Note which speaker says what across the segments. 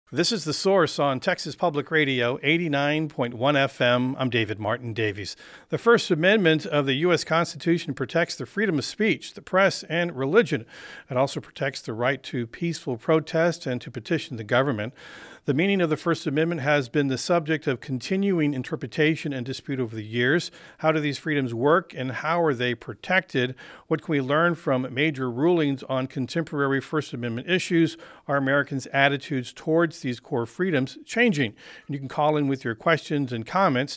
Speaker 1: This is The Source on Texas Public Radio, 89.1 FM. I'm David Martin Davies. The First Amendment of the U.S. Constitution protects the freedom of speech, the press, and religion. It also protects the right to peaceful protest and to petition the government. The meaning of the First Amendment has been the subject of continuing interpretation and dispute over the years. How do these freedoms work and how are they protected? What can we learn from major rulings on contemporary First Amendment issues? Are Americans' attitudes towards these core freedoms changing? And you can call in with your questions and comments,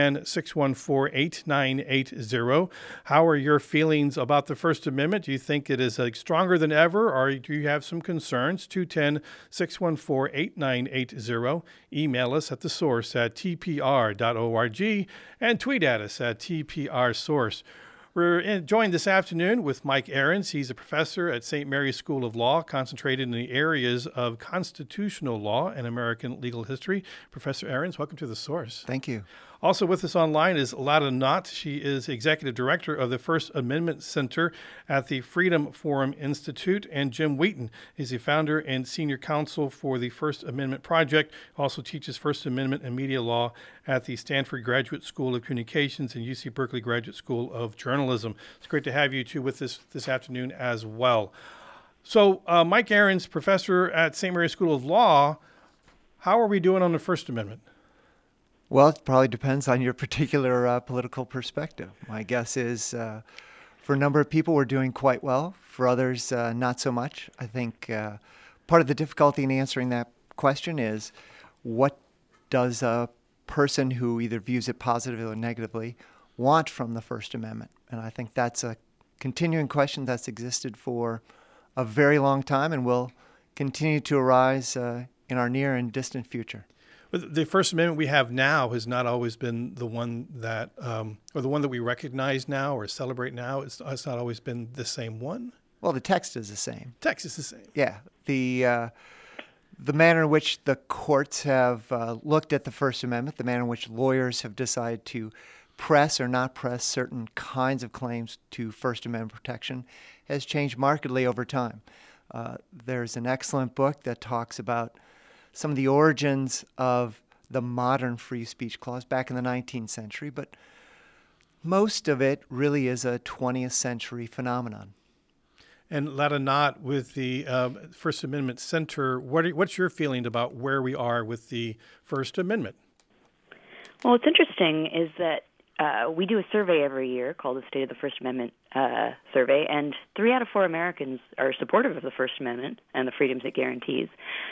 Speaker 1: 210-614-8980. How are your feelings about the First Amendment? Do you think it is stronger than ever, or do you have some concerns? 210-614-8980. Email us at thesource@tpr.org and tweet at us at tprsource. We're joined this afternoon with Mike Ahrens. He's a professor at St. Mary's School of Law, concentrated in the areas of constitutional law and American legal history. Professor Ahrens, welcome to The Source.
Speaker 2: Thank you.
Speaker 1: Also with us online is Lada Knott. She is Executive Director of the First Amendment Center at the Freedom Forum Institute. And Jim Wheaton is the founder and senior counsel for the First Amendment Project. Also teaches First Amendment and media law at the Stanford Graduate School of Communications and UC Berkeley Graduate School of Journalism. It's great to have you two with us this afternoon as well. So Mike Ahrens, professor at St. Mary's School of Law, how are we doing on the First Amendment?
Speaker 2: Well, it probably depends on your particular political perspective. My guess is for a number of people, we're doing quite well. For others, not so much. I think part of the difficulty in answering that question is what does a person who either views it positively or negatively want from the First Amendment? And I think that's a continuing question that's existed for a very long time and will continue to arise in our near and distant future.
Speaker 1: But the First Amendment we have now has not always been the one that, or the one that we recognize now or celebrate now. It's not always been the same one.
Speaker 2: Well, the text is the same.
Speaker 1: Text is the same.
Speaker 2: Yeah. The manner in which the courts have looked at the First Amendment, the manner in which lawyers have decided to press or not press certain kinds of claims to First Amendment protection has changed markedly over time. There's an excellent book that talks about some of the origins of the modern free speech clause back in the 19th century, but most of it really is a 20th century phenomenon.
Speaker 1: And Lada Knott, with the First Amendment Center, what's your feeling about where we are with the First Amendment?
Speaker 3: Well, what's interesting is that we do a survey every year called the State of the First Amendment Survey, and 3 out of 4 Americans are supportive of the First Amendment and the freedoms it guarantees.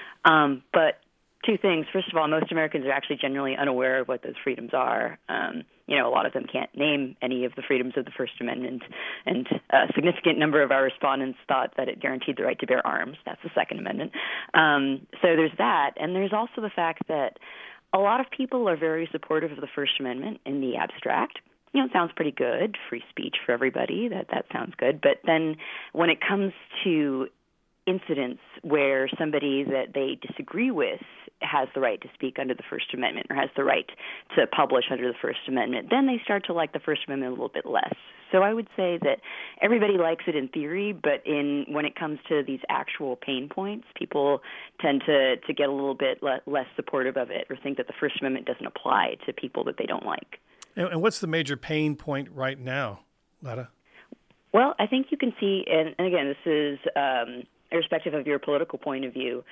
Speaker 3: But 2 things. First of all, most Americans are actually generally unaware of what those freedoms are. A lot of them can't name any of the freedoms of the First Amendment, and a significant number of our respondents thought that it guaranteed the right to bear arms. That's the Second Amendment. So there's that, and there's also the fact that a lot of people are very supportive of the First Amendment in the abstract. It sounds pretty good, free speech for everybody, that sounds good. But then when it comes to incidents where somebody that they disagree with has the right to speak under the First Amendment or has the right to publish under the First Amendment, then they start to like the First Amendment a little bit less. So I would say that everybody likes it in theory, but when it comes to these actual pain points, people tend to get a little bit less supportive of it or think that the First Amendment doesn't apply to people that they don't like.
Speaker 1: And what's the major pain point right now, Lada?
Speaker 3: Well, I think you can see, and again, this is irrespective of your political point of view,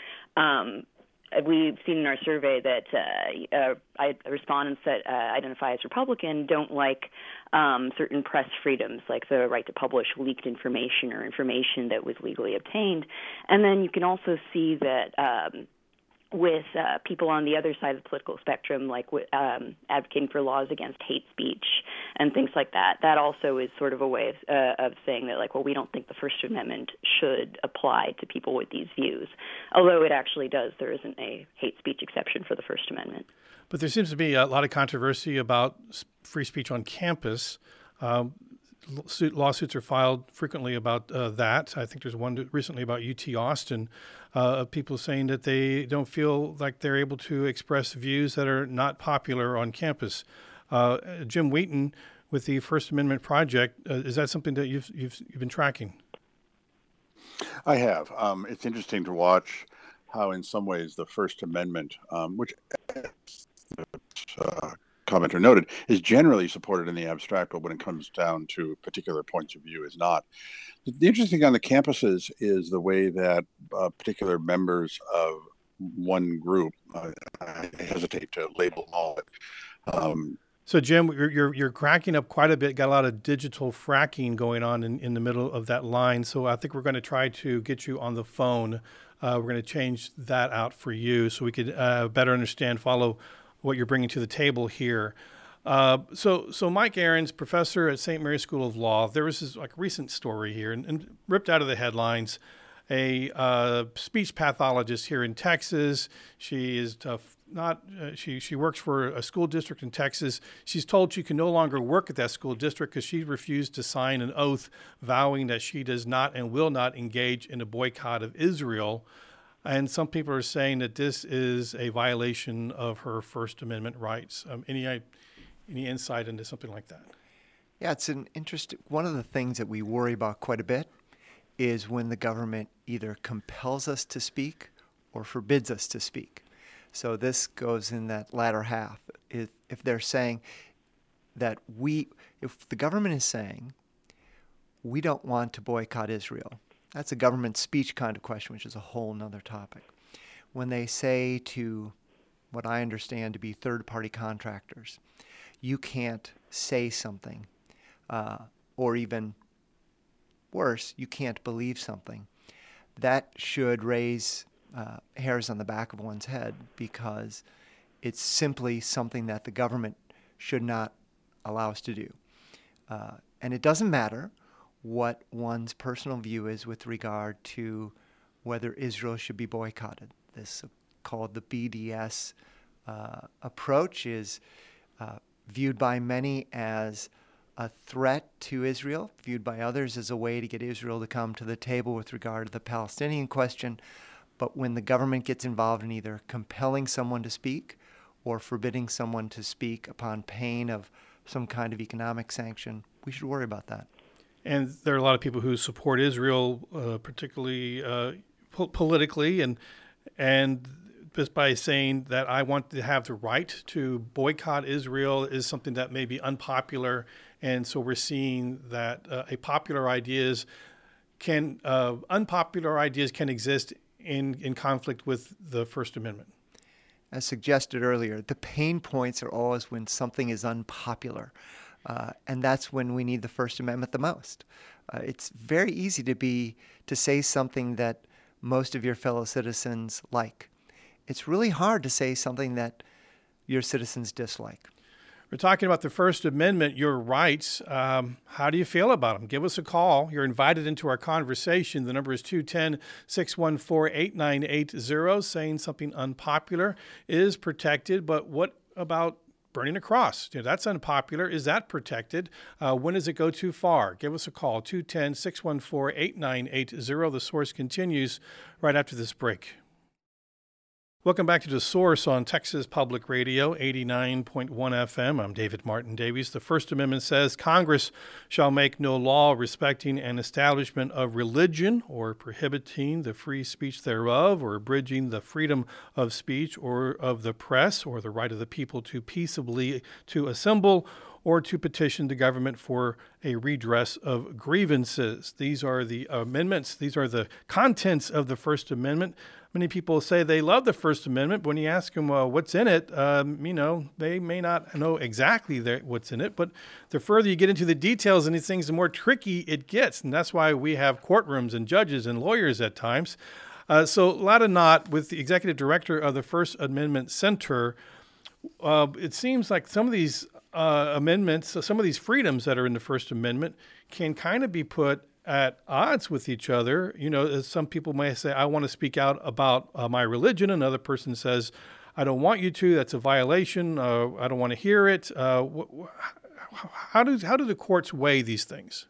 Speaker 3: we've seen in our survey that respondents that identify as Republican don't like certain press freedoms, like the right to publish leaked information or information that was legally obtained. And then you can also see that with people on the other side of the political spectrum, like advocating for laws against hate speech and things like that. That also is sort of a way of saying that, like, well, we don't think the First Amendment should apply to people with these views. Although it actually does. There isn't a hate speech exception for the First Amendment.
Speaker 1: But there seems to be a lot of controversy about free speech on campus. Lawsuits are filed frequently about that. I think there's one recently about UT Austin, people saying that they don't feel like they're able to express views that are not popular on campus. Jim Wheaton, with the First Amendment Project, is that something that you've been tracking?
Speaker 4: I have. It's interesting to watch how in some ways the First Amendment, which commenter noted, is generally supported in the abstract, but when it comes down to particular points of view is not. The interesting thing on the campuses is the way that particular members of one group, I hesitate to label all of it.
Speaker 1: So, Jim, you're cracking up quite a bit. Got a lot of digital fracking going on in the middle of that line. So I think we're going to try to get you on the phone. We're going to change that out for you so we could better understand, follow what you're bringing to the table here. So Mike Ahrens, professor at St. Mary's School of Law, there was this recent story here and ripped out of the headlines. A speech pathologist here in Texas. She is she works for a school district in Texas. She's told she can no longer work at that school district because she refused to sign an oath vowing that she does not and will not engage in a boycott of Israel. And some people are saying that this is a violation of her First Amendment rights. Any insight into something like that?
Speaker 2: Yeah, it's an interesting. One of the things that we worry about quite a bit is when the government either compels us to speak or forbids us to speak. So this goes in that latter half. If they're saying that if the government is saying we don't want to boycott Israel, that's a government speech kind of question, which is a whole nother topic. When they say to what I understand to be third-party contractors, you can't say something, or even worse, you can't believe something, that should raise hairs on the back of one's head, because it's simply something that the government should not allow us to do. And it doesn't matter what one's personal view is with regard to whether Israel should be boycotted. This called the BDS approach is viewed by many as a threat to Israel, viewed by others as a way to get Israel to come to the table with regard to the Palestinian question. But when the government gets involved in either compelling someone to speak or forbidding someone to speak upon pain of some kind of economic sanction, we should worry about that.
Speaker 1: And there are a lot of people who support Israel, particularly politically, and just by saying that I want to have the right to boycott Israel is something that may be unpopular. And so we're seeing that unpopular ideas can exist in conflict with the First Amendment.
Speaker 2: As suggested earlier, the pain points are always when something is unpopular. And that's when we need the First Amendment the most. It's very easy to say something that most of your fellow citizens like. It's really hard to say something that your citizens dislike.
Speaker 1: We're talking about the First Amendment, your rights. How do you feel about them? Give us a call. You're invited into our conversation. The number is 210-614-8980. Saying something unpopular is protected, but what about burning a cross? That's unpopular. Is that protected? When does it go too far? Give us a call, 210-614-8980. The Source continues right after this break. Welcome back to The Source on Texas Public Radio, 89.1 FM. I'm David Martin Davies. The First Amendment says Congress shall make no law respecting an establishment of religion or prohibiting the free speech thereof or abridging the freedom of speech or of the press or the right of the people to peaceably to assemble or to petition the government for a redress of grievances. These are the amendments. These are the contents of the First Amendment. Many people say they love the First Amendment, but when you ask them, what's in it, they may not know exactly what's in it. But the further you get into the details and these things, the more tricky it gets. And that's why we have courtrooms and judges and lawyers at times. So Lada Knott, with the executive director of the First Amendment Center, it seems like some of these amendments, some of these freedoms that are in the First Amendment can kind of be put at odds with each other. As some people may say, I want to speak out about my religion. Another person says, I don't want you to. That's a violation. I don't want to hear it. How do the courts weigh these things?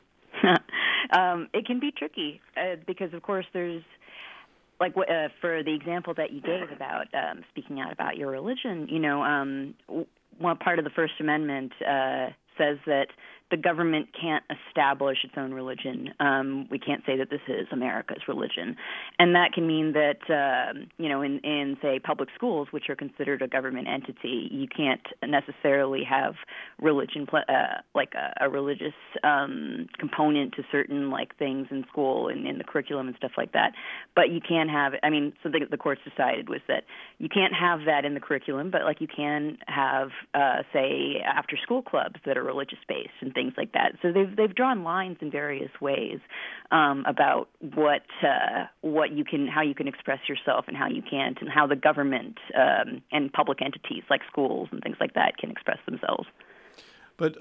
Speaker 3: It can be tricky because, of course, there's for the example that you gave about speaking out about your religion. One part of the First Amendment says that the government can't establish its own religion. We can't say that this is America's religion. And that can mean that, in, say, public schools, which are considered a government entity, you can't necessarily have religion, like a religious component to certain, like, things in school and in the curriculum and stuff like that. But you can have, something that the courts decided was that you can't have that in the curriculum, but, like, you can have, say, after-school clubs that are religious-based and things like that. So they've drawn lines in various ways about what you can, how you can express yourself and how you can't, and how the government and public entities like schools and things like that can express themselves.
Speaker 1: But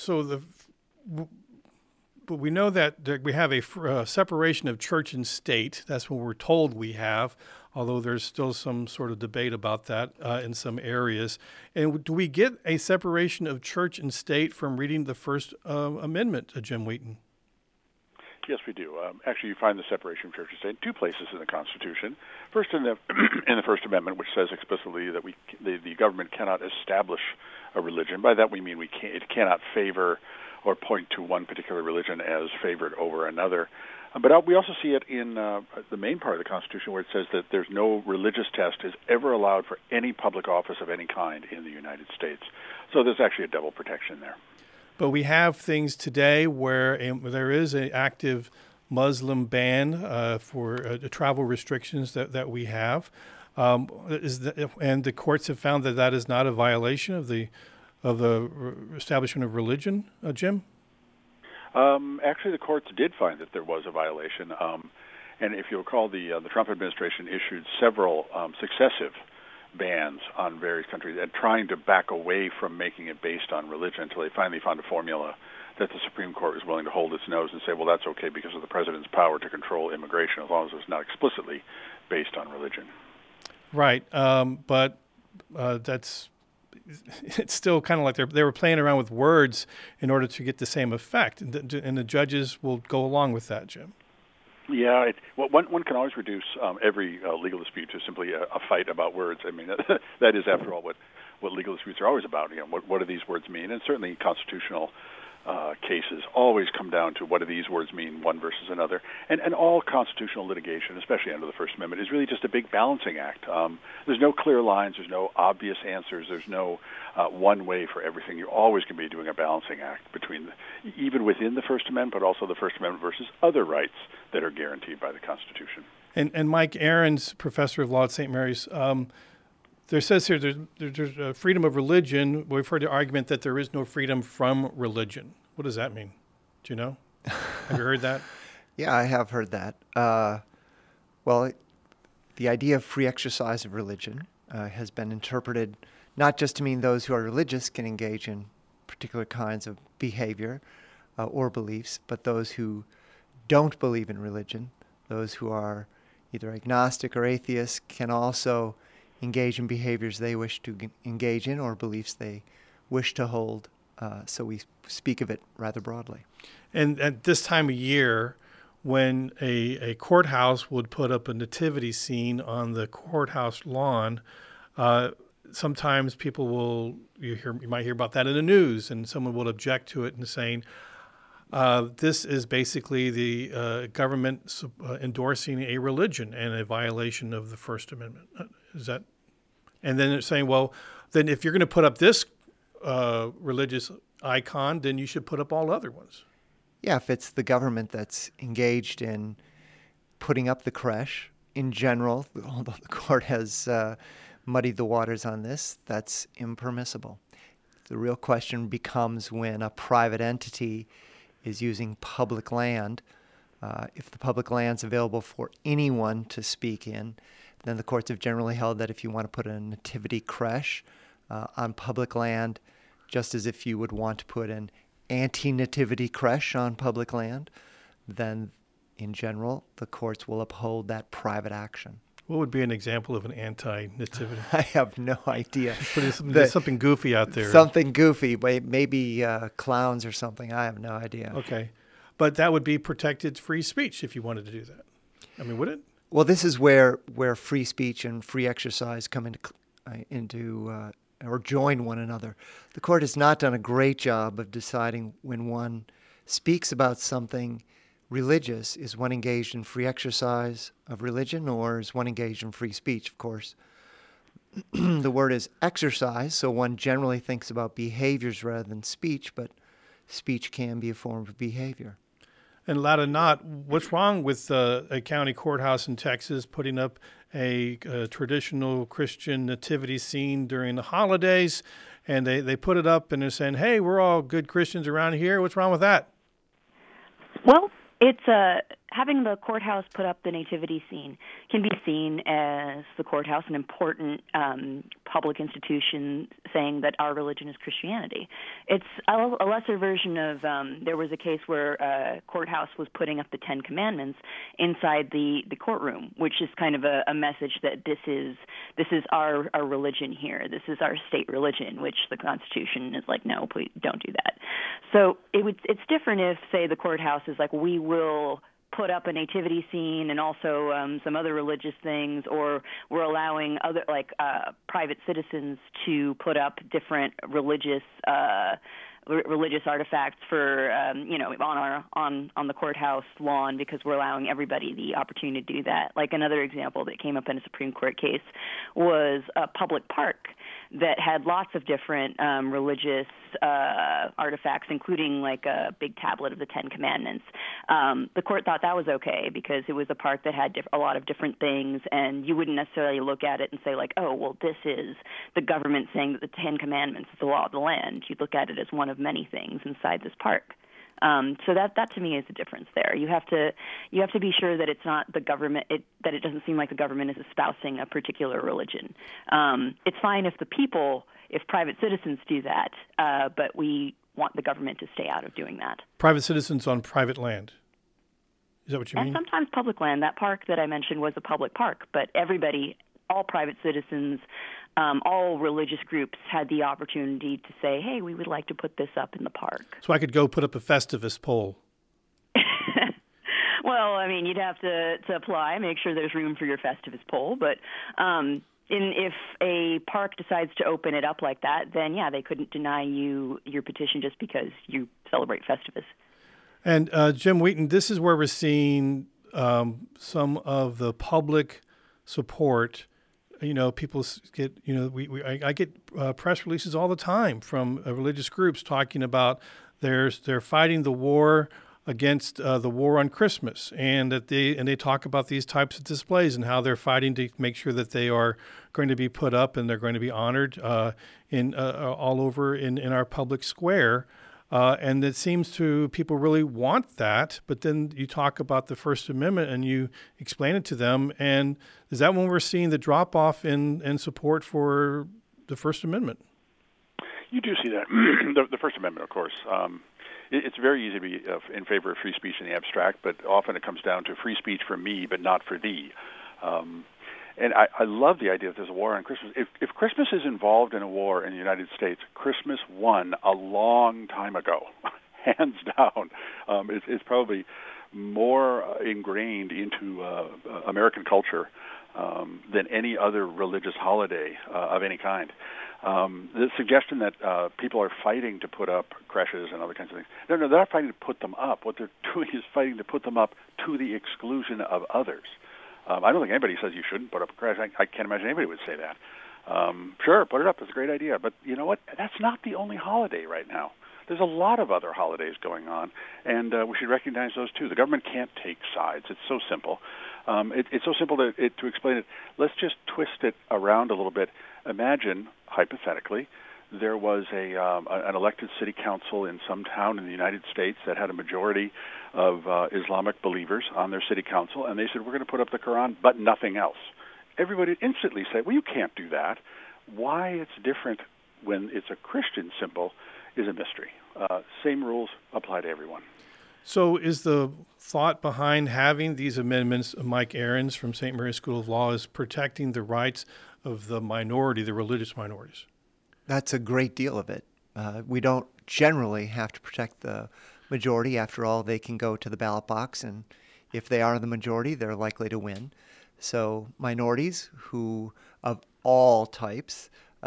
Speaker 1: but we know that we have a separation of church and state. That's what we're told we have, although there's still some sort of debate about that in some areas. And do we get a separation of church and state from reading the First Amendment, Jim Wheaton?
Speaker 5: Yes, we do. Actually, you find the separation of church and state in two places in the Constitution. First, in the First Amendment, which says explicitly that the government cannot establish a religion. By that we mean it cannot favor or point to one particular religion as favored over another. But we also see it in the main part of the Constitution, where it says that there's no religious test is ever allowed for any public office of any kind in the United States. So there's actually a double protection there.
Speaker 1: But we have things today where there is an active Muslim ban for travel restrictions that we have. And the courts have found that is not a violation of the establishment of religion, Jim?
Speaker 5: Actually, the courts did find that there was a violation. And if you recall, the Trump administration issued several successive bans on various countries and trying to back away from making it based on religion until they finally found a formula that the Supreme Court was willing to hold its nose and say, well, that's okay because of the president's power to control immigration as long as it's not explicitly based on religion. Right.
Speaker 1: But it's still kind of like they were playing around with words in order to get the same effect. And the judges will go along with that, Jim.
Speaker 5: Yeah, one can always reduce every legal dispute to simply a fight about words. I mean, that is, after all, what legal disputes are always about. You know, what do these words mean? And certainly constitutional cases always come down to what do these words mean, one versus another. And all constitutional litigation, especially under the First Amendment, is really just a big balancing act. There's no clear lines. There's no obvious answers. There's no one way for everything. You're always going to be doing a balancing act between, even within the First Amendment, but also the First Amendment versus other rights that are guaranteed by the Constitution.
Speaker 1: And Mike Ahrens, professor of law at St. Mary's, there says here there's freedom of religion. We've heard the argument that there is no freedom from religion. What does that mean? Do you know? Have you heard that?
Speaker 2: Yeah, I have heard that. Well, the idea of free exercise of religion has been interpreted not just to mean those who are religious can engage in particular kinds of behavior or beliefs, but those who don't believe in religion, those who are either agnostic or atheist, can also engage in behaviors they wish to engage in or beliefs they wish to hold. So we speak of it rather broadly.
Speaker 1: And at this time of year, when a courthouse would put up a nativity scene on the courthouse lawn, sometimes people you might hear about that in the news, and someone will object to it and saying, this is basically the government endorsing a religion and a violation of the First Amendment. Is that? And then they're saying, well, then if you're going to put up this religious icon, then you should put up all other ones.
Speaker 2: Yeah, if it's the government that's engaged in putting up the creche in general, although the court has muddied the waters on this, that's impermissible. The real question becomes when a private entity is using public land. If the public land's available for anyone to speak in, then the courts have generally held that if you want to put a nativity creche on public land, just as if you would want to put an anti-nativity creche on public land, then in general, the courts will uphold that private action.
Speaker 1: What would be an example of an anti-nativity?
Speaker 2: I have no idea.
Speaker 1: There's something goofy out there.
Speaker 2: Something goofy, maybe clowns or something. I have no idea.
Speaker 1: Okay. But that would be protected free speech if you wanted to do that. I mean, would it?
Speaker 2: Well, this is where free speech and free exercise come into or join one another. The court has not done a great job of deciding when one speaks about something religious, is one engaged in free exercise of religion, or is one engaged in free speech, of course. The word is exercise, so one generally thinks about behaviors rather than speech, but speech can be a form of behavior.
Speaker 1: And Ladanat, what's wrong with a county courthouse in Texas putting up a traditional Christian nativity scene during the holidays, and they put it up and they're saying, hey, we're all good Christians around here. What's wrong with that?
Speaker 3: Well, it's having the courthouse put up the nativity scene can be seen as the courthouse, an important public institution saying that our religion is Christianity. It's a lesser version of, there was a case where a courthouse was putting up the Ten Commandments inside the courtroom, which is kind of a message that this is our religion here. This is our state religion, which the Constitution is like, no, please don't do that. So it's different if, say, the courthouse is like, we will put up a nativity scene and also some other religious things, or we're allowing other private citizens to put up different religious artifacts for on the courthouse lawn, because we're allowing everybody the opportunity to do that. Like another example that came up in a Supreme Court case was a public park that had lots of different religious artifacts, including like a big tablet of the Ten Commandments. The court thought that was okay because it was a park that had a lot of different things, and you wouldn't necessarily look at it and say like, oh, well, this is the government saying that the Ten Commandments is the law of the land. You'd look at it as one of many things inside this park. So that to me is the difference there. You have to be sure that it's not the government, that it doesn't seem like the government is espousing a particular religion. It's fine if private citizens do that, but we want the government to stay out of doing that.
Speaker 1: Private citizens on private land. Is that what you mean?
Speaker 3: And sometimes public land. That park that I mentioned was a public park, but everybody, all private citizens, all religious groups had the opportunity to say, hey, we would like to put this up in the park.
Speaker 1: So I could go put up a Festivus pole.
Speaker 3: Well, I mean, you'd have to apply, make sure there's room for your Festivus pole. But if a park decides to open it up like that, then, yeah, they couldn't deny you your petition just because you celebrate Festivus.
Speaker 1: And Jim Wheaton, this is where we're seeing some of the public support. You know, people get, I get press releases all the time from religious groups talking about they're fighting the war against the war on Christmas, and that they talk about these types of displays and how they're fighting to make sure that they are going to be put up and they're going to be honored all over in our public square. And it seems to people really want that, but then you talk about the First Amendment and you explain it to them. And is that when we're seeing the drop off in support for the First Amendment?
Speaker 5: You do see that. The First Amendment, of course. It's very easy to be in favor of free speech in the abstract, but often it comes down to free speech for me, but not for thee. And I love the idea that there's a war on Christmas. If Christmas is involved in a war in the United States, Christmas won a long time ago, hands down. It's probably more ingrained into American culture than any other religious holiday of any kind. The suggestion that people are fighting to put up creches and other kinds of things. No, they're not fighting to put them up. What they're doing is fighting to put them up to the exclusion of others. I don't think anybody says you shouldn't put up a creche. I can't imagine anybody would say that. Sure, put it up. It's a great idea. But you know what? That's not the only holiday right now. There's a lot of other holidays going on, and we should recognize those too. The government can't take sides. It's so simple. It's so simple to explain it. Let's just twist it around a little bit. Imagine, hypothetically, there was an elected city council in some town in the United States that had a majority of Islamic believers on their city council, and they said, we're going to put up the Quran, but nothing else. Everybody would instantly say, well, you can't do that. Why it's different when it's a Christian symbol is a mystery. Same rules apply to everyone.
Speaker 1: So is the thought behind having these amendments, Mike Ahrens from St. Mary's School of Law, is protecting the rights of the minority, the religious minorities?
Speaker 2: That's a great deal of it. We don't generally have to protect the majority. After all, they can go to the ballot box, and if they are the majority, they're likely to win. So minorities who, of all types,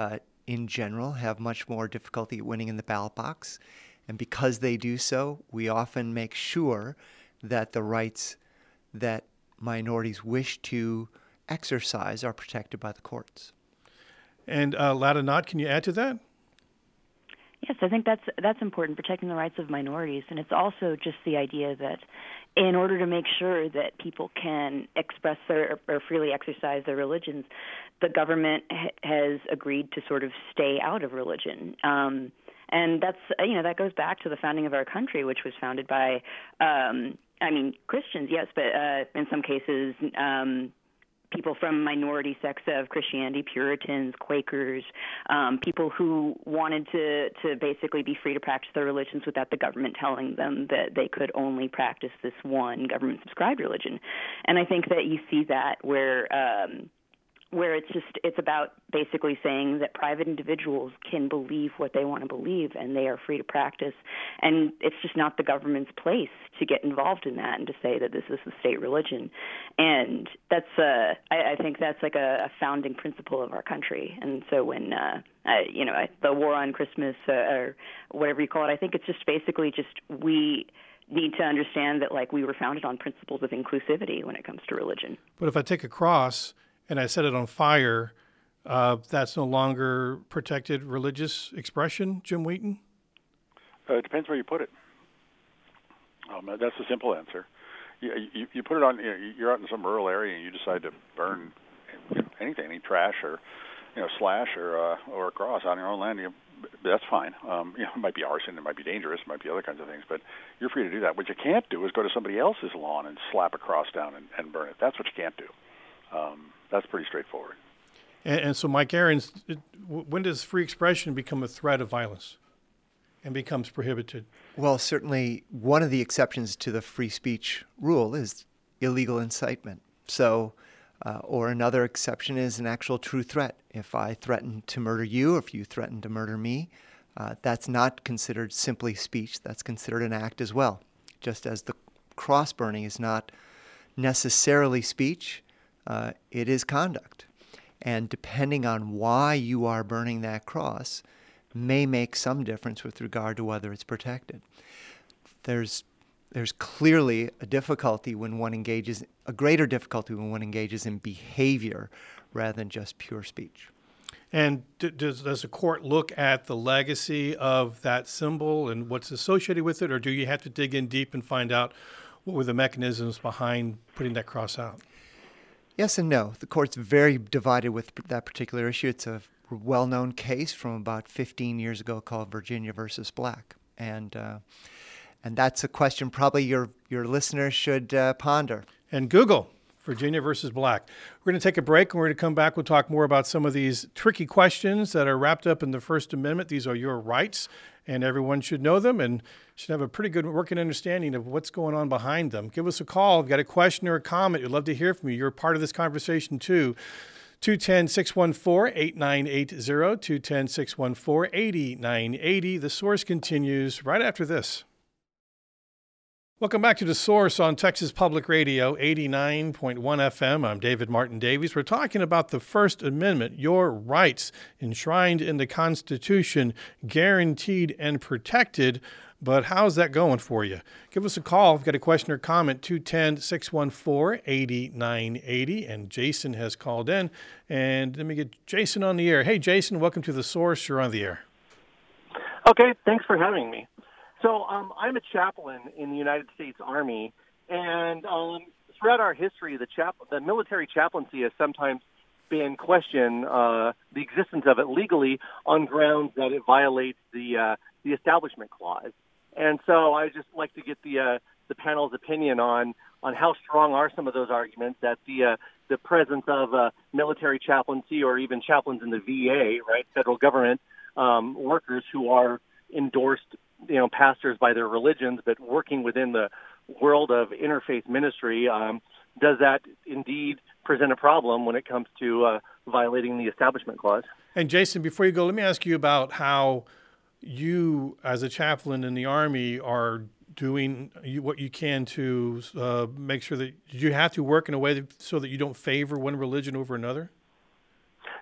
Speaker 2: in general, have much more difficulty winning in the ballot box. And because they do so, we often make sure that the rights that minorities wish to exercise are protected by the courts.
Speaker 1: And Ladanat, can you add to that?
Speaker 3: Yes, I think that's important, protecting the rights of minorities. And it's also just the idea that in order to make sure that people can express or freely exercise their religions, the government has agreed to sort of stay out of religion. And that's, that goes back to the founding of our country, which was founded by, Christians, yes, but in some cases, people from minority sects of Christianity, Puritans, Quakers, people who wanted to basically be free to practice their religions without the government telling them that they could only practice this one government-subscribed religion. And I think that you see that where it's about basically saying that private individuals can believe what they want to believe and they are free to practice, and it's just not the government's place to get involved in that and to say that this is the state religion. And that's I think that's like a founding principle of our country. And so when the war on Christmas or whatever you call it, I think it's just basically just we need to understand that we were founded on principles of inclusivity when it comes to religion.
Speaker 1: But if I take a cross and I set it on fire, that's no longer protected religious expression, Jim Wheaton?
Speaker 5: It depends where you put it. That's the simple answer. You put it on. You're out in some rural area and you decide to burn anything, any trash or slash or a cross on your own land. That's fine. It might be arson, it might be dangerous, it might be other kinds of things, but you're free to do that. What you can't do is go to somebody else's lawn and slap a cross down and burn it. That's what you can't do. That's pretty straightforward.
Speaker 1: And so, Mike Ahrens, when does free expression become a threat of violence and becomes prohibited?
Speaker 2: Well, certainly one of the exceptions to the free speech rule is illegal incitement. So, or another exception is an actual true threat. If I threaten to murder you, or if you threaten to murder me, that's not considered simply speech. That's considered an act as well. Just as the cross burning is not necessarily speech, it is conduct. And depending on why you are burning that cross may make some difference with regard to whether it's protected. There's clearly a difficulty when one engages, a greater difficulty when one engages in behavior rather than just pure speech.
Speaker 1: And does the court look at the legacy of that symbol and what's associated with it, or do you have to dig in deep and find out what were the mechanisms behind putting that cross out?
Speaker 2: Yes and no. The court's very divided with that particular issue. It's a well-known case from about 15 years ago called Virginia versus Black. And that's a question probably your listeners should ponder.
Speaker 1: And Google Virginia versus Black. We're going to take a break, and we're going to come back. We'll talk more about some of these tricky questions that are wrapped up in the First Amendment. These are your rights, and everyone should know them and should have a pretty good working understanding of what's going on behind them. Give us a call. If you've got a question or a comment, we'd love to hear from you. You're part of this conversation, too. 210-614-8980, 210-614-8980. The Source continues right after this. Welcome back to The Source on Texas Public Radio, 89.1 FM. I'm David Martin Davies. We're talking about the First Amendment, your rights enshrined in the Constitution, guaranteed and protected. But how's that going for you? Give us a call if you've got a question or comment, 210-614-8980. And Jason has called in. And let me get Jason on the air. Hey, Jason, welcome to The Source. You're on the air.
Speaker 6: Okay, thanks for having me. So I'm a chaplain in the United States Army, and throughout our history, the military chaplaincy has sometimes been questioned, the existence of it legally, on grounds that it violates the Establishment Clause. And so I just like to get the panel's opinion on how strong are some of those arguments that the presence of military chaplaincy or even chaplains in the VA, right, federal government workers who are endorsed, pastors by their religions, but working within the world of interfaith ministry, does that indeed present a problem when it comes to violating the Establishment Clause?
Speaker 1: And Jason, before you go, let me ask you about how you, as a chaplain in the Army, are doing what you can to make sure that you have to work in a way so that you don't favor one religion over another?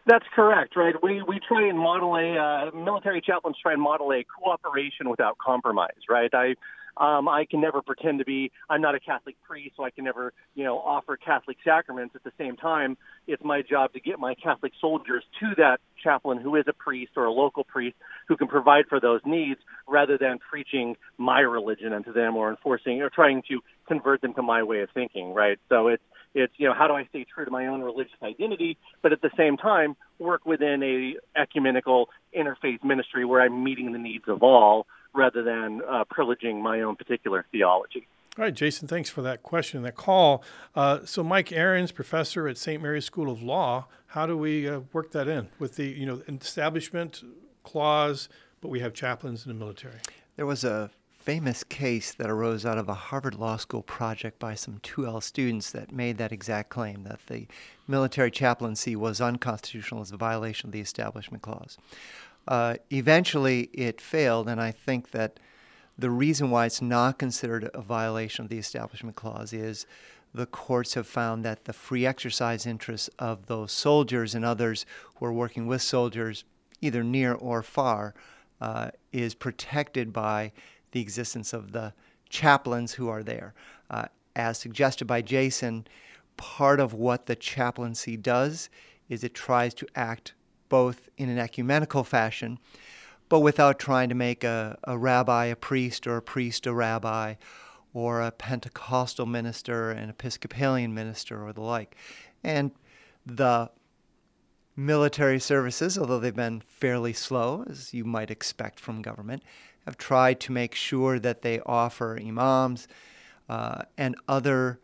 Speaker 6: That's correct, right? We try and model military chaplains try and model a cooperation without compromise, right? I can never pretend to be. I'm not a Catholic priest, so I can never offer Catholic sacraments. At the same time, it's my job to get my Catholic soldiers to that chaplain who is a priest or a local priest who can provide for those needs, rather than preaching my religion into them or enforcing or trying to convert them to my way of thinking, right? So it's how do I stay true to my own religious identity, but at the same time work within a ecumenical interfaith ministry where I'm meeting the needs of all, rather than privileging my own particular theology.
Speaker 1: All right, Jason, thanks for that question, that call. So Mike Ahrens, professor at St. Mary's School of Law, how do we work that in with the establishment clause, but we have chaplains in the military?
Speaker 2: There was a famous case that arose out of a Harvard Law School project by some 2L students that made that exact claim, that the military chaplaincy was unconstitutional as a violation of the Establishment Clause. Eventually, it failed, and I think that the reason why it's not considered a violation of the Establishment Clause is the courts have found that the free exercise interests of those soldiers and others who are working with soldiers, either near or far, is protected by the existence of the chaplains who are there. As suggested by Jason, part of what the chaplaincy does is it tries to act both in an ecumenical fashion, but without trying to make a rabbi a priest or a priest a rabbi, or a Pentecostal minister an Episcopalian minister or the like. And the military services, although they've been fairly slow, as you might expect from government, have tried to make sure that they offer imams and other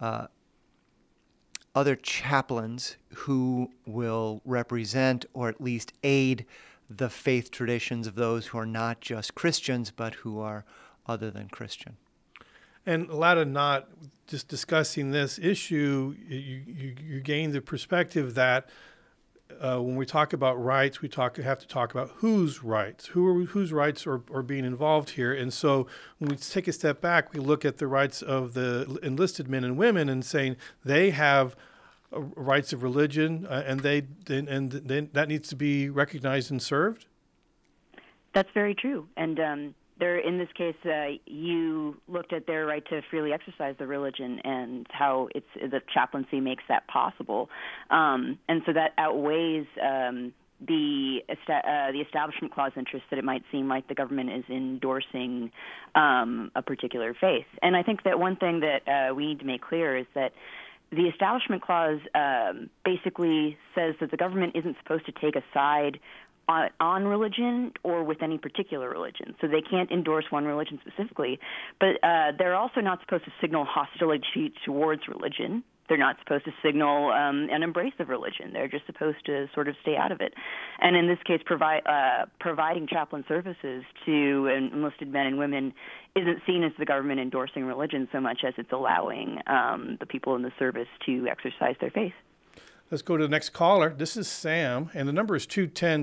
Speaker 2: chaplains who will represent or at least aid the faith traditions of those who are not just Christians, but who are other than Christian.
Speaker 1: And Lada, not just discussing this issue, you gain the perspective that when we talk about rights, we have to talk about whose rights, whose rights are being involved here. And so when we take a step back, we look at the rights of the enlisted men and women and saying they have rights of religion, and that needs to be recognized and served.
Speaker 3: That's very true. And there, in this case, you looked at their right to freely exercise their religion and how the chaplaincy makes that possible, and so that outweighs the Establishment Clause interest that it might seem like the government is endorsing a particular faith. And I think that one thing that we need to make clear is that the Establishment Clause basically says that the government isn't supposed to take a side on religion or with any particular religion. So they can't endorse one religion specifically, but they're also not supposed to signal hostility towards religion. They're not supposed to signal an embrace of religion. They're just supposed to sort of stay out of it. And in this case, providing chaplain services to enlisted men and women isn't seen as the government endorsing religion so much as it's allowing the people in the service to exercise their faith.
Speaker 1: Let's go to the next caller. This is Sam, and the number is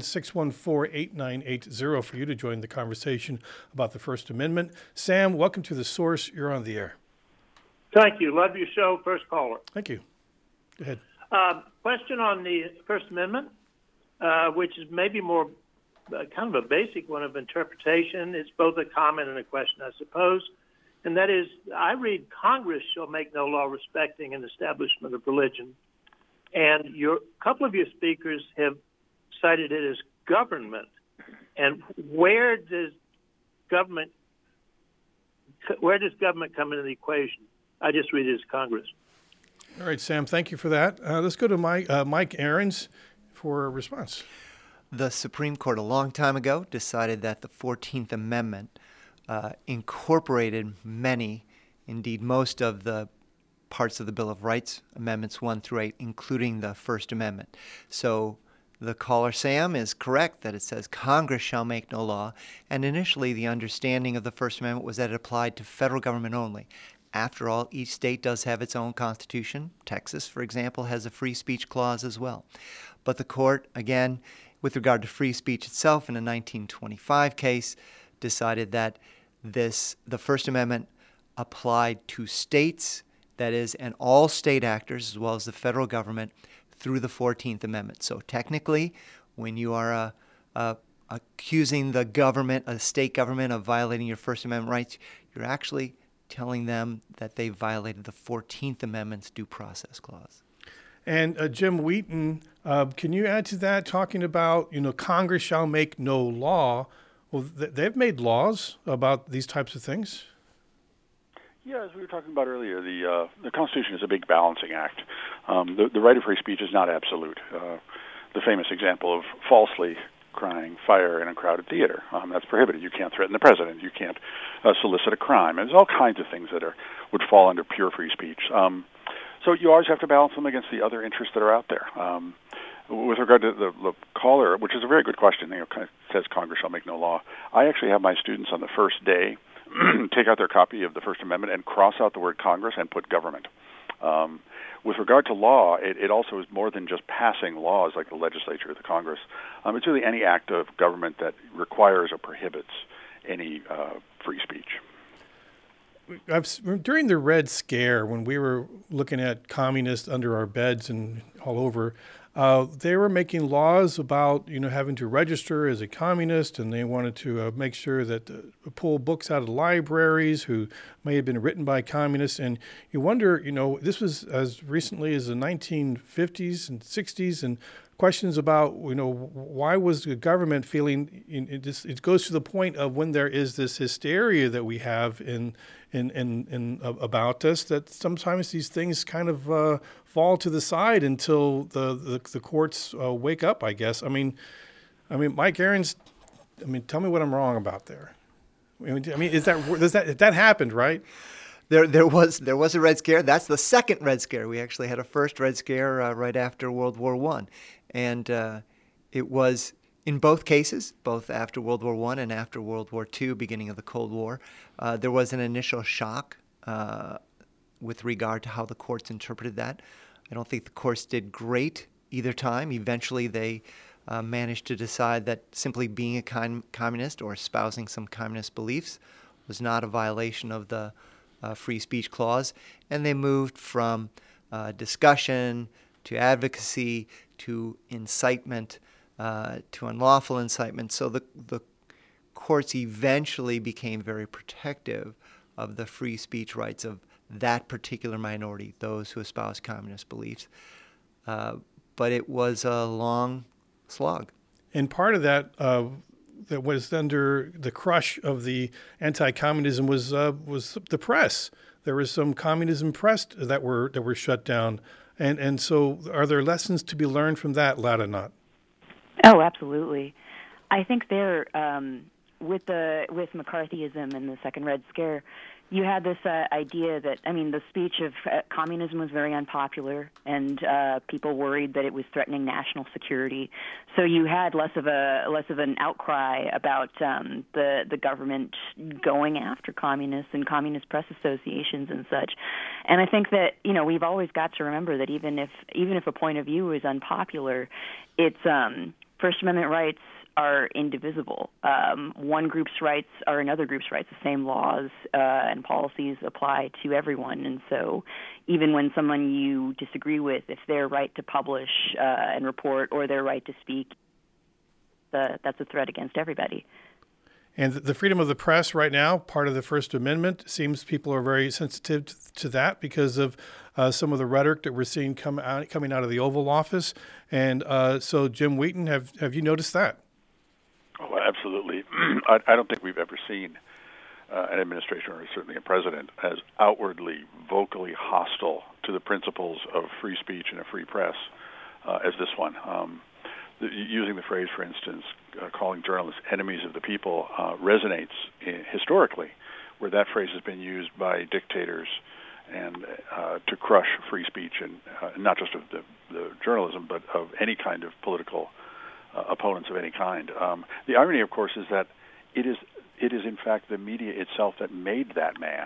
Speaker 1: 210-614-8980 for you to join the conversation about the First Amendment. Sam, welcome to The Source. You're on the air.
Speaker 7: Thank you. Love your show. First caller.
Speaker 1: Thank you. Go ahead.
Speaker 7: Question on the First Amendment, which is maybe more kind of a basic one of interpretation. It's both a comment and a question, I suppose. And that is, I read, Congress shall make no law respecting an establishment of religion. And a couple of your speakers have cited it as government. And where does government come into the equation? I just read it as Congress.
Speaker 1: All right, Sam, thank you for that. Let's go to Mike Ahrens for a response.
Speaker 2: The Supreme Court a long time ago decided that the 14th Amendment incorporated many, indeed most of the parts of the Bill of Rights, Amendments 1 through 8, including the First Amendment. So the caller, Sam, is correct that it says Congress shall make no law, and initially the understanding of the First Amendment was that it applied to federal government only. After all, each state does have its own constitution. Texas, for example, has a free speech clause as well. But the court, again, with regard to free speech itself in a 1925 case, decided that the First Amendment applied to states, that is, and all state actors, as well as the federal government, through the 14th Amendment. So technically, when you are accusing the government, a state government, of violating your First Amendment rights, you're actually telling them that they violated the 14th Amendment's due process clause.
Speaker 1: And Jim Wheaton, can you add to that, talking about, Congress shall make no law? Well, they've made laws about these types of things.
Speaker 5: Yeah, as we were talking about earlier, the Constitution is a big balancing act. The right of free speech is not absolute. The famous example of falsely crying fire in a crowded theater, that's prohibited. You can't threaten the president. You can't solicit a crime. And there's all kinds of things that would fall under pure free speech. So you always have to balance them against the other interests that are out there. With regard to the caller, which is a very good question, kind of says Congress shall make no law. I actually have my students on the first day take out their copy of the First Amendment and cross out the word Congress and put government. With regard to law, it also is more than just passing laws like the legislature or the Congress. It's really any act of government that requires or prohibits any free speech.
Speaker 1: During the Red Scare, when we were looking at communists under our beds and all over, they were making laws about having to register as a communist, and they wanted to make sure that pull books out of libraries who may have been written by communists. And you wonder, this was as recently as the 1950s and 60s, and questions about why was the government feeling it goes to the point of when there is this hysteria that we have in about us, that sometimes these things kind of fall to the side until the courts wake up, I guess. I mean Mike Ahrens, tell me what I'm wrong about there. That happened, right?
Speaker 2: There was a Red Scare. That's the second Red Scare. We actually had a first Red Scare right after World War I. And it was, in both cases, both after World War I and after World War II, beginning of the Cold War, there was an initial shock with regard to how the courts interpreted that. I don't think the courts did great either time. Eventually, they managed to decide that simply being a communist or espousing some communist beliefs was not a violation of the free speech clause, and they moved from discussion to advocacy to incitement, to unlawful incitement. So the courts eventually became very protective of the free speech rights of that particular minority, those who espouse communist beliefs. But it was a long slog. And
Speaker 1: part of that that was under the crush of the anti-communism was the press. There was some communism press that were shut down. And so are there lessons to be learned from that, Ladinot?
Speaker 3: Oh, absolutely. I think there, with McCarthyism and the Second Red Scare, you had this idea that, the speech of communism was very unpopular, and people worried that it was threatening national security. So you had less of an outcry about the government going after communists and communist press associations and such. And I think that we've always got to remember that even if a point of view is unpopular, it's First Amendment rights are indivisible. One group's rights are another group's rights. The same laws and policies apply to everyone. And so even when someone you disagree with, if their right to publish and report or their right to speak, that's a threat against everybody.
Speaker 1: And the freedom of the press right now, part of the First Amendment, seems people are very sensitive to that because of some of the rhetoric that we're seeing coming out of the Oval Office. And so, Jim Wheaton, have you noticed that?
Speaker 5: Oh, absolutely. I don't think we've ever seen an administration, or certainly a president, as outwardly, vocally hostile to the principles of free speech and a free press as this one. Using the phrase, for instance, calling journalists enemies of the people resonates historically, where that phrase has been used by dictators and to crush free speech, and not just of the journalism, but of any kind of political opponents of any kind. The irony, of course, is that it is in fact the media itself that made that man.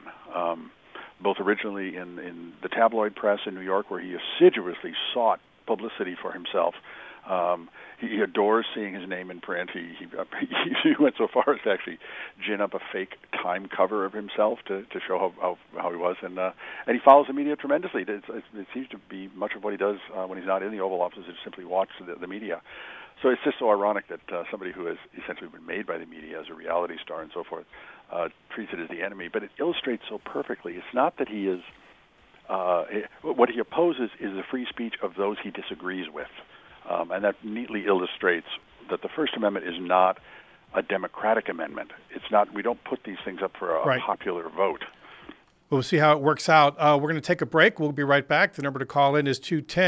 Speaker 5: Both originally in the tabloid press in New York, where he assiduously sought publicity for himself, he adores seeing his name in print. He went so far as to actually gin up a fake Time cover of himself to show how he was, and he follows the media tremendously. It seems to be much of what he does when he's not in the Oval Office is simply watch the media. So it's just so ironic that somebody who has essentially been made by the media as a reality star and so forth treats it as the enemy. But it illustrates so perfectly. It's not that he is. What he opposes is the free speech of those he disagrees with. And that neatly illustrates that the First Amendment is not a democratic amendment. It's not. We don't put these things up for a popular vote.
Speaker 1: We'll see how it works out. We're going to take a break. We'll be right back. The number to call in is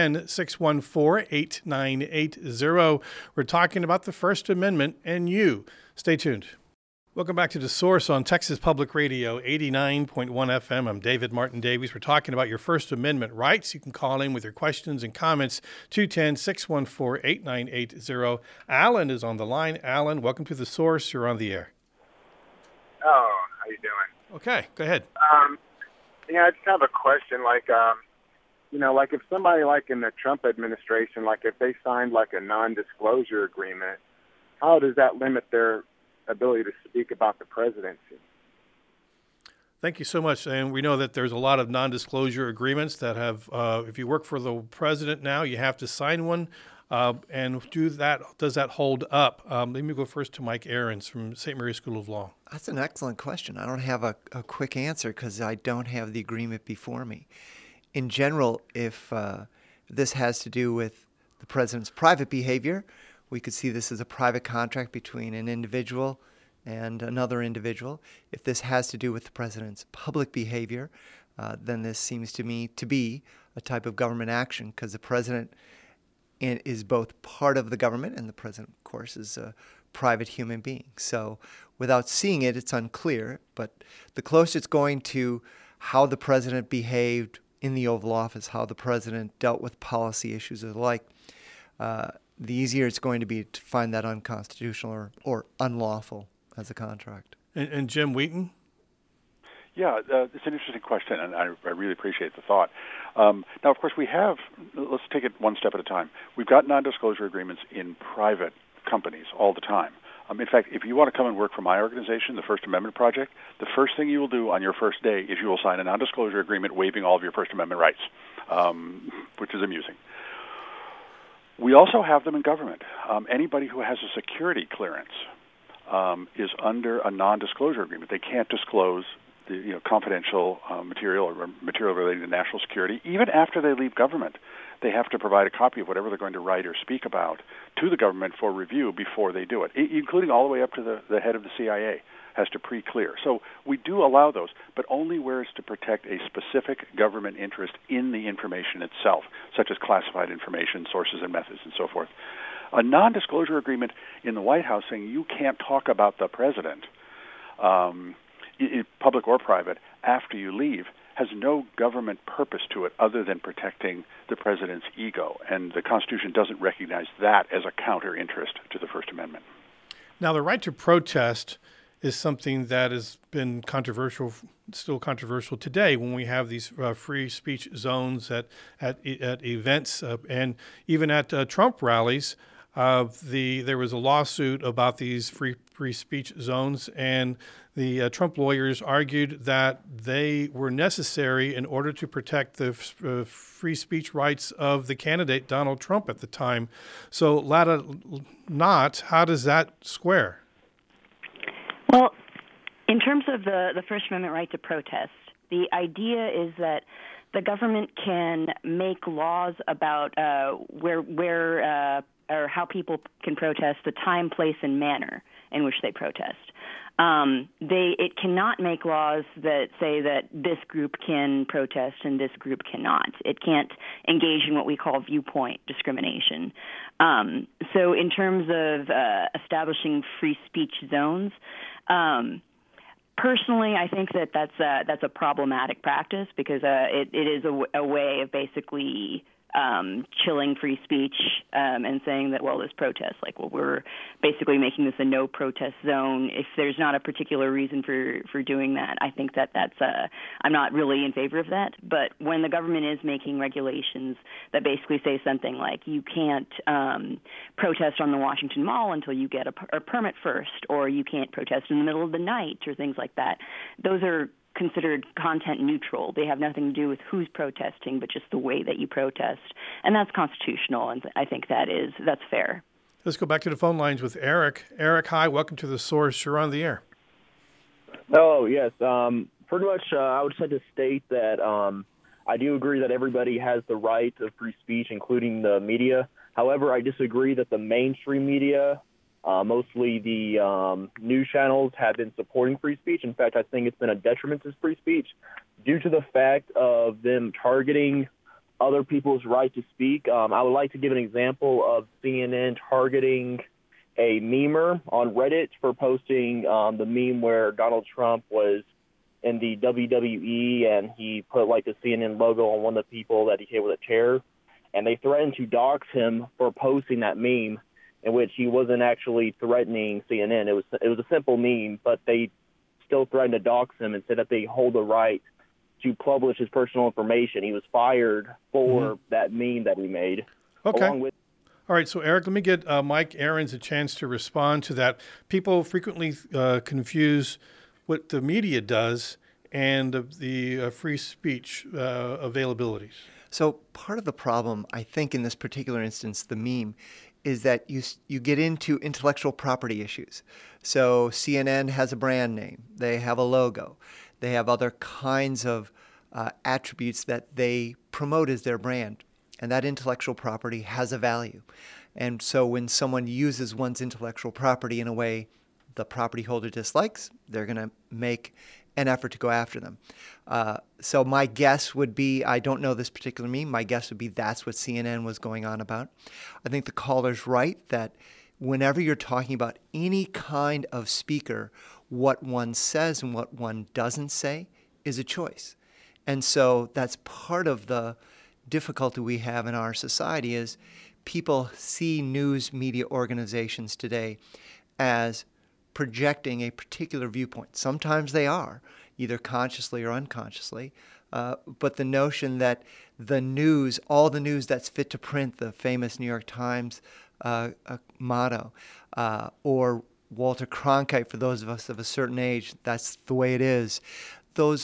Speaker 1: 210-614-8980. We're talking about the First Amendment and you. Stay tuned. Welcome back to The Source on Texas Public Radio, 89.1 FM. I'm David Martin Davies. We're talking about your First Amendment rights. You can call in with your questions and comments, 210-614-8980. Alan is on the line. Alan, welcome to The Source. You're on the air.
Speaker 8: Oh, how you doing?
Speaker 1: Okay, go ahead.
Speaker 8: I just have a question. Like if somebody like in the Trump administration, like if they signed like a non-disclosure agreement, how does that limit their ability to speak about the presidency?
Speaker 1: Thank you so much. And we know that there's a lot of non-disclosure agreements that have, if you work for the president now, you have to sign one. And does that hold up? Let me go first to Mike Ahrens from St. Mary's School of Law.
Speaker 2: That's an excellent question. I don't have a quick answer because I don't have the agreement before me. In general, if this has to do with the president's private behavior, we could see this as a private contract between an individual and another individual. If this has to do with the president's public behavior, then this seems to me to be a type of government action because the president is both part of the government and the president, of course, is a private human being. So without seeing it, it's unclear. But the closer it's going to how the president behaved in the Oval Office, how the president dealt with policy issues or the like, the easier it's going to be to find that unconstitutional or unlawful as a contract.
Speaker 1: And Jim Wheaton?
Speaker 5: Yeah, it's an interesting question, and I really appreciate the thought. Now, of course, let's take it one step at a time. We've got non-disclosure agreements in private companies all the time. In fact, if you want to come and work for my organization, the First Amendment Project, the first thing you will do on your first day is you will sign a non-disclosure agreement waiving all of your First Amendment rights, which is amusing. We also have them in government. Anybody who has a security clearance is under a non-disclosure agreement. They can't disclose the confidential material or material related to national security. Even after they leave government, they have to provide a copy of whatever they're going to write or speak about to the government for review before they do it, including all the way up to the head of the CIA has to pre-clear. So we do allow those, but only where it's to protect a specific government interest in the information itself, such as classified information, sources and methods, and so forth. A non-disclosure agreement in the White House saying you can't talk about the president, public or private, after you leave, has no government purpose to it other than protecting the president's ego. And the Constitution doesn't recognize that as a counter-interest to the First Amendment.
Speaker 1: Now, the right to protest is something that has been controversial, still controversial today when we have these free speech zones at events and even at Trump rallies. There was a lawsuit about these free speech zones, and the Trump lawyers argued that they were necessary in order to protect the free speech rights of the candidate Donald Trump at the time. So, Lada Knott, how does that square?
Speaker 3: Well, in terms of the First Amendment right to protest, the idea is that the government can make laws about where or how people can protest, the time, place, and manner in which they protest. It cannot make laws that say that this group can protest and this group cannot. It can't engage in what we call viewpoint discrimination. So in terms of establishing free speech zones, personally, I think that's a problematic practice because it is a way of basically chilling free speech and saying that, well, this protest, we're basically making this a no protest zone. If there's not a particular reason for doing that, I think that's I'm not really in favor of that. But when the government is making regulations that basically say something like you can't protest on the Washington Mall until you get a permit first, or you can't protest in the middle of the night, or things like that, those are considered content neutral. They have nothing to do with who's protesting, but just the way that you protest. And that's constitutional, and I think that's fair.
Speaker 1: Let's go back to the phone lines with Eric. Eric, hi, welcome to The Source. You're on the air.
Speaker 9: Oh, yes. Pretty much I would just like to state that I do agree that everybody has the right of free speech, including the media. However, I disagree that the mainstream media, mostly the news channels, have been supporting free speech. In fact, I think it's been a detriment to free speech due to the fact of them targeting other people's right to speak. I would like to give an example of CNN targeting a memer on Reddit for posting the meme where Donald Trump was in the WWE and he put like the CNN logo on one of the people that he hit with a chair. And they threatened to dox him for posting that meme, in which he wasn't actually threatening CNN. It was a simple meme, but they still threatened to dox him and said that they hold the right to publish his personal information. He was fired for that meme that he made.
Speaker 1: Okay.
Speaker 9: All
Speaker 1: right, so Eric, let me get Mike Ahrens a chance to respond to that. People frequently confuse what the media does and the free speech availabilities.
Speaker 2: So part of the problem, I think, in this particular instance, the meme, is that you get into intellectual property issues. So CNN has a brand name. They have a logo. They have other kinds of attributes that they promote as their brand. And that intellectual property has a value. And so when someone uses one's intellectual property in a way the property holder dislikes, they're going to make an effort to go after them. So my guess would be, I don't know this particular meme, my guess would be that's what CNN was going on about. I think the caller's right that whenever you're talking about any kind of speaker, what one says and what one doesn't say is a choice. And so that's part of the difficulty we have in our society is people see news media organizations today as projecting a particular viewpoint. Sometimes they are, either consciously or unconsciously, but the notion that the news, all the news that's fit to print, the famous New York Times motto, or Walter Cronkite, for those of us of a certain age, that's the way it is. Those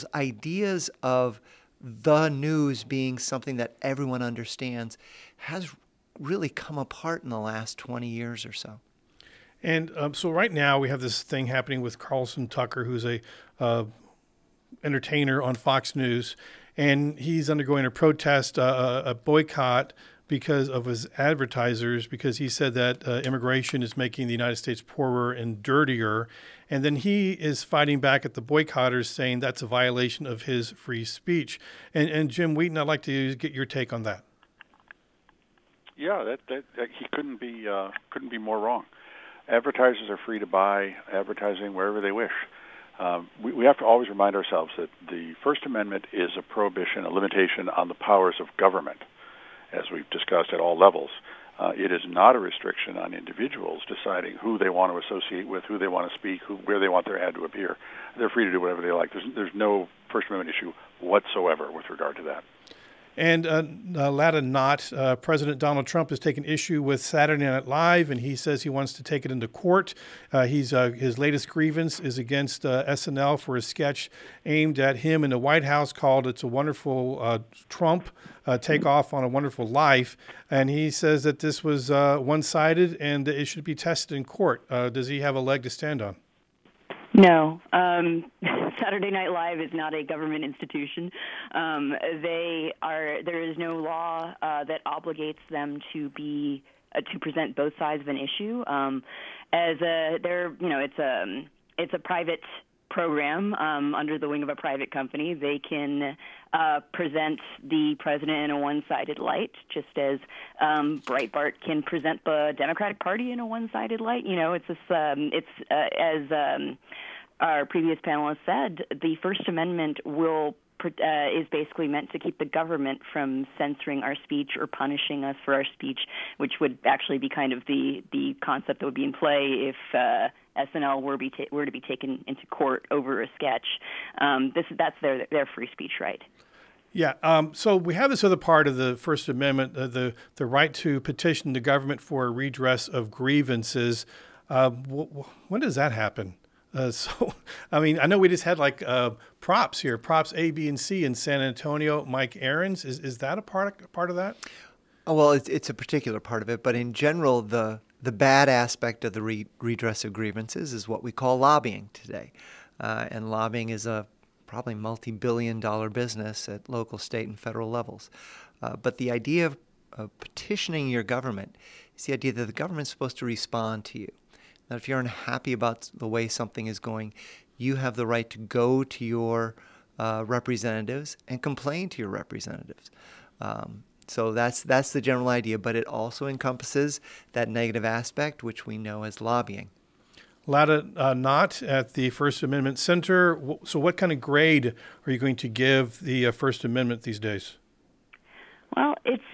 Speaker 2: ideas of the news being something that everyone understands has really come apart in the last 20 years or so.
Speaker 1: And so right now we have this thing happening with Carlson Tucker, who's a entertainer on Fox News, and he's undergoing a protest, a boycott because of his advertisers, because he said that immigration is making the United States poorer and dirtier. And then he is fighting back at the boycotters, saying that's a violation of his free speech. And Jim Wheaton, I'd like to get your take on that.
Speaker 5: Yeah, that he couldn't be more wrong. Advertisers are free to buy advertising wherever they wish. We have to always remind ourselves that the First Amendment is a prohibition, a limitation on the powers of government, as we've discussed at all levels. It is not a restriction on individuals deciding who they want to associate with, who they want to speak, where they want their ad to appear. They're free to do whatever they like. There's no First Amendment issue whatsoever with regard to that.
Speaker 1: And Lada Knott, President Donald Trump has taken issue with Saturday Night Live, and he says he wants to take it into court. His latest grievance is against SNL for a sketch aimed at him in the White House called "It's a Wonderful Trump, Take Off on a Wonderful Life." And he says that this was one-sided and it should be tested in court. Does he have a leg to stand on?
Speaker 3: No. Saturday Night Live is not a government institution. There is no law that obligates them to present both sides of an issue. It's a private program under the wing of a private company. They can present the president in a one-sided light, just as Breitbart can present the Democratic Party in a one-sided light. As our previous panelist said, the First Amendment will is basically meant to keep the government from censoring our speech or punishing us for our speech, which would actually be kind of the concept that would be in play if SNL were to be taken into court over a sketch. That's their free speech right.
Speaker 1: Yeah. So we have this other part of the First Amendment, the right to petition the government for a redress of grievances. When does that happen? So, I mean, I know we just had like props here, props A, B, and C in San Antonio. Mike Ahrens, is that a part of that?
Speaker 2: Oh, well, it's a particular part of it, but in general, the bad aspect of the redress of grievances is what we call lobbying today, and lobbying is a probably multi-billion-dollar business at local, state, and federal levels. But the idea of petitioning your government is the idea that the government's supposed to respond to you. That if you're unhappy about the way something is going, you have the right to go to your representatives and complain to your representatives. So that's the general idea, but it also encompasses that negative aspect, which we know as lobbying.
Speaker 1: Lada Knott at the First Amendment Center. So what kind of grade are you going to give the First Amendment these days?
Speaker 3: Well,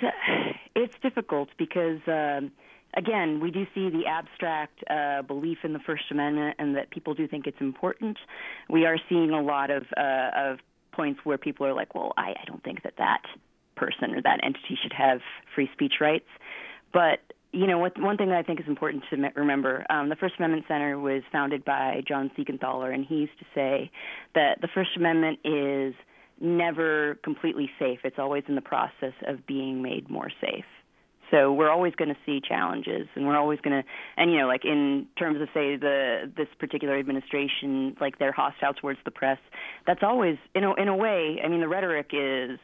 Speaker 3: it's difficult because again, we do see the abstract belief in the First Amendment and that people do think it's important. We are seeing a lot of points where people are like, well, I don't think that person or that entity should have free speech rights. But, you know, one thing that I think is important to remember, the First Amendment Center was founded by John Siegenthaler, and he used to say that the First Amendment is never completely safe. It's always in the process of being made more safe. So we're always going to see challenges, and we're always going to, and you know, like in terms of say this particular administration, like they're hostile towards the press. That's always, in a way. I mean, the rhetoric is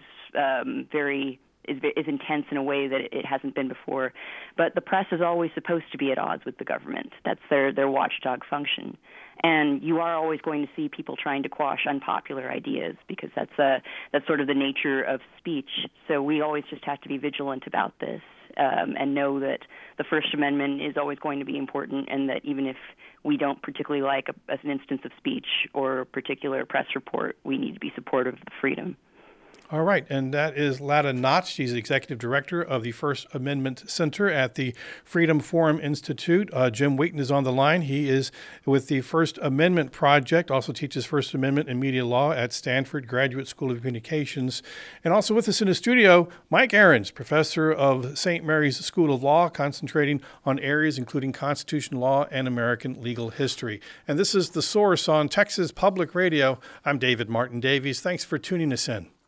Speaker 3: intense in a way that it hasn't been before. But the press is always supposed to be at odds with the government. That's their watchdog function. And you are always going to see people trying to quash unpopular ideas because that's sort of the nature of speech. So we always just have to be vigilant about this and know that the First Amendment is always going to be important, and that even if we don't particularly like an instance of speech or a particular press report, we need to be supportive of the freedom.
Speaker 1: All right, and that is Lada Knott. She's Executive Director of the First Amendment Center at the Freedom Forum Institute. Jim Wheaton is on the line. He is with the First Amendment Project, also teaches First Amendment and Media Law at Stanford Graduate School of Communications. And also with us in the studio, Mike Ahrens, Professor of St. Mary's School of Law, concentrating on areas including constitutional law and American legal history. And this is The Source on Texas Public Radio. I'm David Martin Davies. Thanks for tuning us in.